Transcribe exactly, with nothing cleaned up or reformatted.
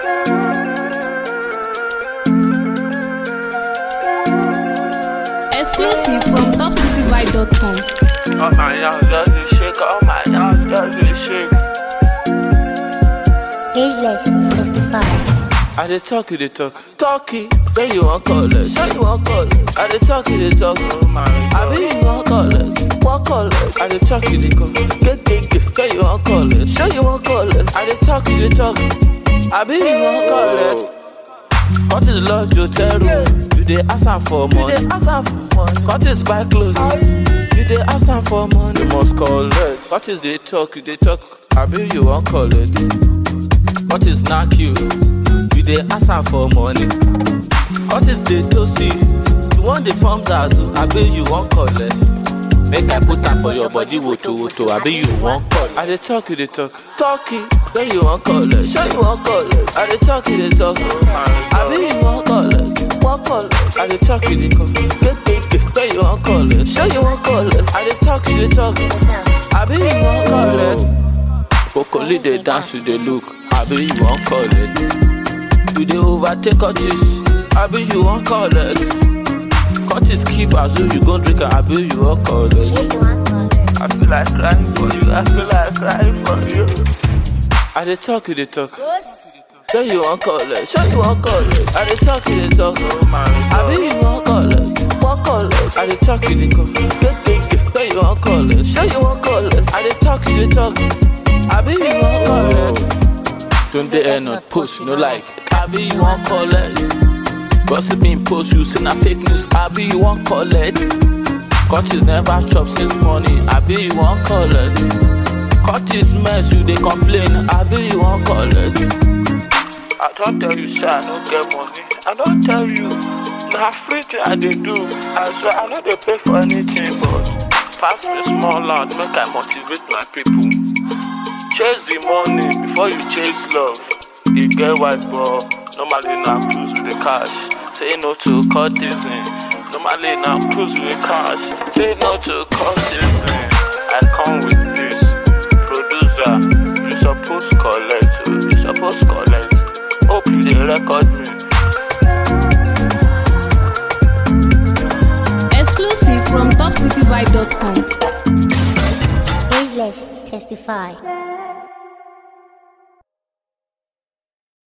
Exclusive from top city vibe dot com. Oh my God, does it shake? Oh my God, does it shake? Ageless testify. I dey talk, you dey talk. Talkie, when you want call it, when you want call it. I dey talk, you dey talk. Oh my God. I be you want call it, want call it. I dey talk, you dey call. Get get get. When you want call it, show you want call it. I dey talk, you dey talk. I be you want call it. What is love, you tell room? You dey ask am for money. You dey ask am for money. What is buy clothes? You dey ask am for money. You must call it. What is they talk? You dey talk. I be you want call it. What is knock you? You dey ask am for money. What is the toasty? You want the forms as I be you want collect. Make I put am for your body woto woto. I be you want call. I dey talk, you dey talk. Talkie, when you want collect, show you want collect. I dey talk, you dey talk. I be you want collect, want collect. I dey talk, you dey call. Get get get. When you want collect, show you want collect. I dey talk, you dey talk. I be you want collect. Kokoli dey dance, you dey look. I be you want collect. You dey overtake Curtis, I be you won't call it. Curtis keep as if you gon' drink, I be you won't call it. I feel like crying for you, I feel like crying for you. I dey talk, you dey talk. Show you won't call it, show you won't call it. I dey talk, you dey talk. I be you won't call it, won't call it. I dey talk, you dey call. Get get get. Show you won't call it, show you won't call it. I dey talk, you dey talk. I be you won't call it. Don't they end not push, no like. I be you want call it. Gossiping post you say na fake news. I be you want call it. Curtis never chop since morning. I be you want call it. Curtis mess you they complain. I be you want call it. I don't tell you say I don't get money. I don't tell you na free thing I dey do. I swear I no dey pay for anything, but pass me small loud make I motivate my people. Chase the money before you chase love. You get white ball, normally now cruise with the cash. Say no to courtesan. Normally now cruise with cash. Say no to courtesan. I come with this. Producer, you supposed collect. You supposed collect. Hope you dey record me. Exclusive from top city vibe dot com. Ageless testify.